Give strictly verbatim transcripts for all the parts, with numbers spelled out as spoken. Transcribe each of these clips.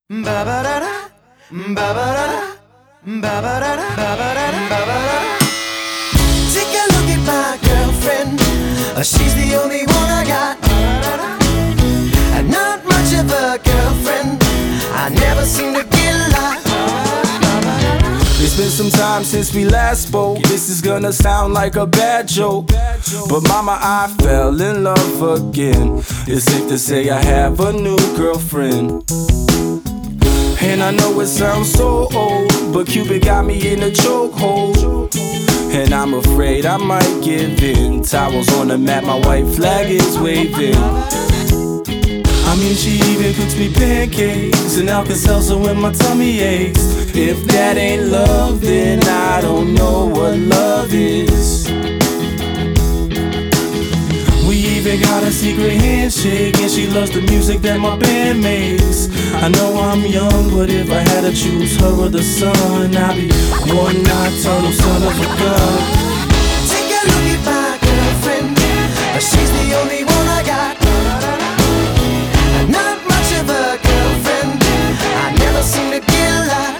Ba-ba-da-da, ba-ba-da-da, ba-ba-da-da, ba-ba-da-da, ba-ba-da-da. Take a look at my girlfriend. Uh, She's the only one I got. And not much of a girlfriend. I never seem to get lost. It's been some time since we last spoke. This is gonna sound like a bad joke, but mama, I fell in love again. It's safe to say I have a new girlfriend. And I know it sounds so old, but Cupid got me in a chokehold. And I'm afraid I might give in. Towels on the mat, my white flag is waving. I mean, she even cooks me pancakes and Alka-Seltzer when my tummy aches. If that ain't love, then I don't know what love is. We even got a secret handshake, and she loves the music that my band makes. I know I'm young, but if I had to choose her or the sun, I'd be one nocturnal son of a gun. Take a look at my girlfriend. Uh, She's the only one I got. And not much of a girlfriend. I never seem to get lost.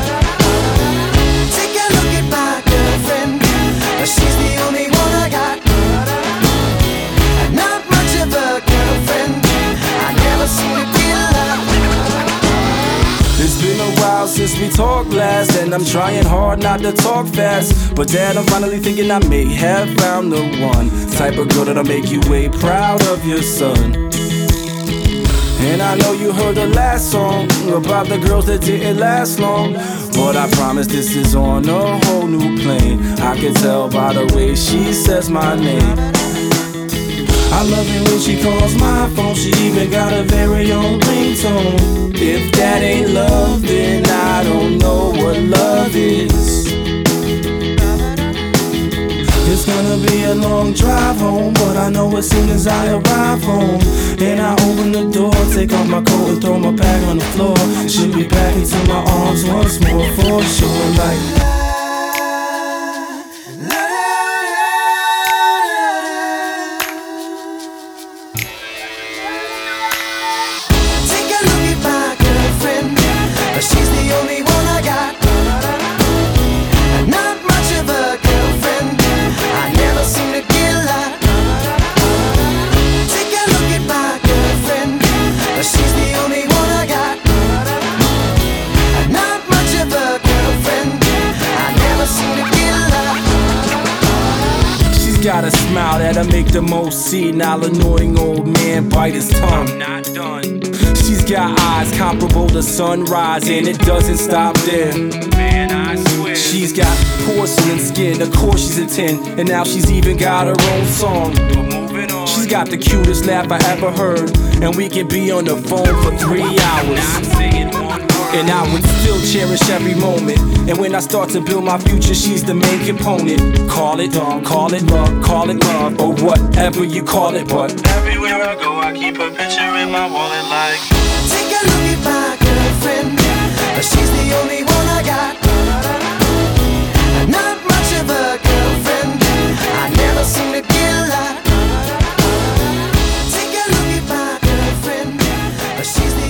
Take a look at my girlfriend. Uh, She's the only one I got. And not much of a girlfriend. I never seem to get lost. It's been a while since we talked last, and I'm trying hard not to talk fast. But Dad, I'm finally thinking I may have found the one type of girl that'll make you way proud of your son. And I know you heard the last song about the girls that didn't last long, but I promise this is on a whole new plane. I can tell by the way she says my name. I love it when she calls my phone. She even got a very own ringtone. If that ain't love, then I don't know what love is. It's gonna be a long drive home, but I know as soon as I arrive home and I open the door, take off my coat and throw my bag on the floor, she'll be back into my arms once more for sure. Like She's the only one I got. And not much of a girlfriend. I never seem to get lost. Take a look at my girlfriend. She's the only one I got. And not much of a girlfriend. I never seem to get lost. she's got a smile that'll make the most senile, annoying old man bite his tongue. I'm not done. She's got eyes comparable to sunrise, and it doesn't stop there. Man, I swear. She's got porcelain skin, of course she's a ten, and now she's even got her own song. But moving on. She's got the cutest laugh I ever heard, and we can be on the phone for three hours. And I would still cherish every moment. And when I start to build my future, she's the main component. Call it love, call it love, call it love, or whatever you call it. But everywhere I go, I keep a picture in my wallet like. Take a look at my girlfriend. She's the only one I got. And not much of a girlfriend. I never seem to get lost. Take a look at my girlfriend. She's the